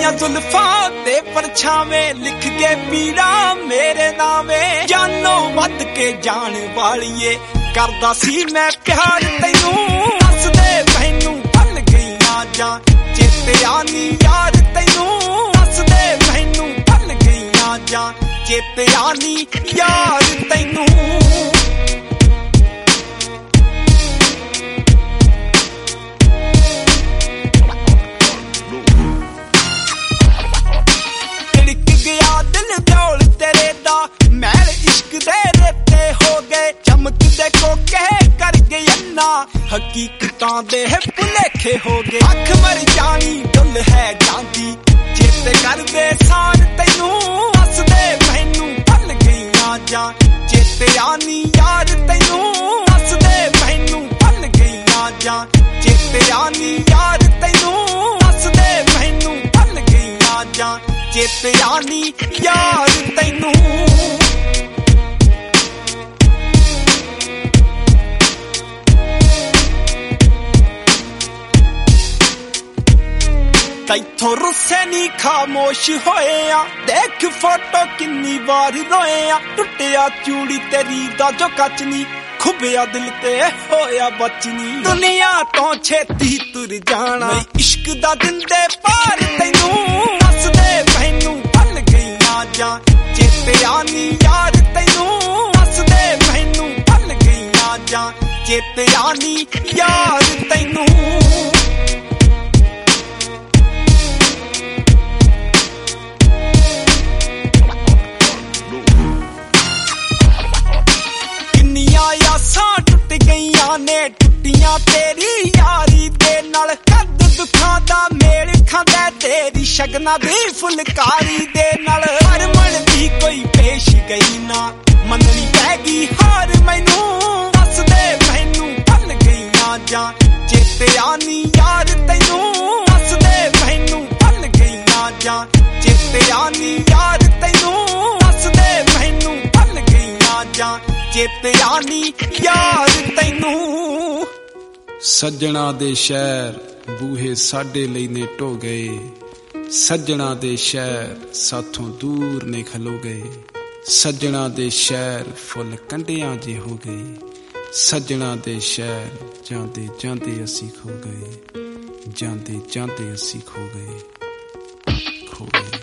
तेरिया जुल्फां ते परछावे लिख के पीड़ा मेरे नावे जानो वध के जान वालिए करदा सी मैं प्यार तैनू दस दे मैनू भुल गईयां जां चेते आनी यार तैनू दस दे मैनू भुल गईयां जां चेते आनी यार तैनू दिल दौल तेरे दा मैल इश्क दे रेते हो गए चमकदे कोके कर गए अन्ना हकीकतां दे भुलेखे हो गए अख मर जानी डुल है जांदी चेते कर दे सार तैनू हस दे मैनू भुल गईयां जां चेते आनी यार तैनू हस दे मैनू भुल गईयां जां चेते आनी यार तैनू हस दे मैनू भुल गईयां जां चेते आनी यार तैनू तैथों रुस्से नी खामोश होए आ देख फोटो किन्नी बार रोए आ टुटिया चूड़ी तेरी दा जो कचनी खुबिया दिल ते होया बचनी दुनिया तो छेती तुर जाना इश्क दा दिंदे पार तैनू हस दे मैनू भुल गईयां जां चेते आनी यार तैनू हस दे मैनू भुल गईयां जां चेते आनी यार तैनू टुट गईयां ने टुटियां तेरी यारी दे नाल कद दुखां दा मेल खांदा तेरी शगना दी फुलकारी दे नाल हरमन दी कोई पेश गई ना मननी पैगी हार मैनू दस दे मैनू भुल गईयां जां चेते आनी यार तैनू दस दे मैनू भुल गईयां जां चेते आनी यार तैनू दस दे मैनू भुल गईयां जां चेते आनी यार तैनू सज्जणा दे शहर बूहे साडे लई ने ढो गए सज्जणा दे शहर साथों दूर ने खलो गए सज्जणा दे शहर फुल कंडियां जे हो गए सज्जणा दे शहर जांदे जांदे असी खो गए जांदे जांदे असी खो गए